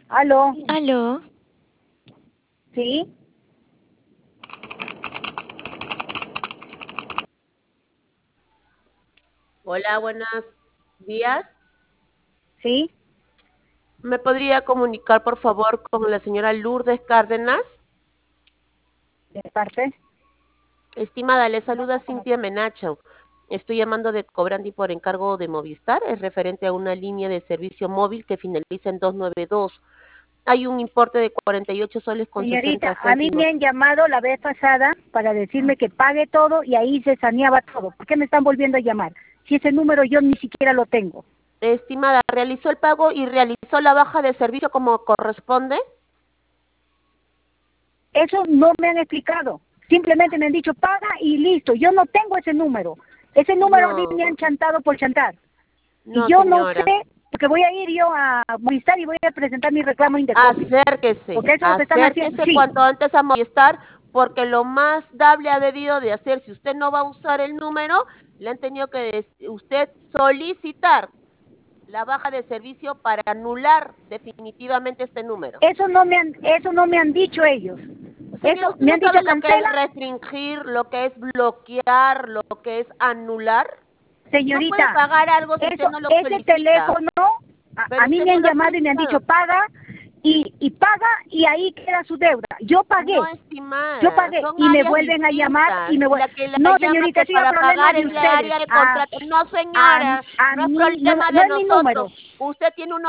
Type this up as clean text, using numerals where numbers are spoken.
Aló, Aló, sí, Hola, buenos días. sí, ¿Me podría comunicar, por favor, con la señora Lourdes Cárdenas? de parte. Estimada, le saluda Cintia Menacho. Estoy llamando de Cobrandi por encargo de Movistar. Es referente a una línea de servicio móvil que finaliza en 292. Hay un importe de 48 soles con Señorita, 60 a mí me céntimos. han llamado la vez pasada para decirme que pague todo y ahí se saneaba todo. ¿Por qué me están volviendo a llamar? Si ese número yo ni siquiera lo tengo. Estimada, ¿realizó el pago y realizó la baja de servicio como corresponde? Eso no me han explicado. Simplemente me han dicho paga y listo. Yo no tengo ese número. Ese número a mí me han No, chantado por chantar. Y no, yo no sé, señora. porque voy a ir yo a Movistar y voy a presentar mi reclamo Indecopy. Acérquese, Porque eso es lo que están haciendo. acérquese Sí, cuanto antes a Movistar, porque lo más dable ha debido de hacer, si usted no va a usar el número, le han tenido que usted solicitar la baja de servicio para anular definitivamente este número. eso no me han dicho ellos. Señora, Eso ¿usted me no han dicho sabe lo que es cancela. restringir, lo que es bloquear, lo que es anular? No puede Señorita, pagar algo si usted eso, no lo ese solicita, teléfono, a pero mí usted me no han lo ha llamado y me han dicho solicitado. paga y paga y ahí queda su deuda. No, Yo estimada, pagué son y me áreas vuelven a llamar y distintas. me vuelven... La que la No, llama señorita, que ese es el para problema pagar de es la ustedes. área de contrato. No, A, señora, a no es mí no, problema no de es mi número. nosotros. Usted tiene un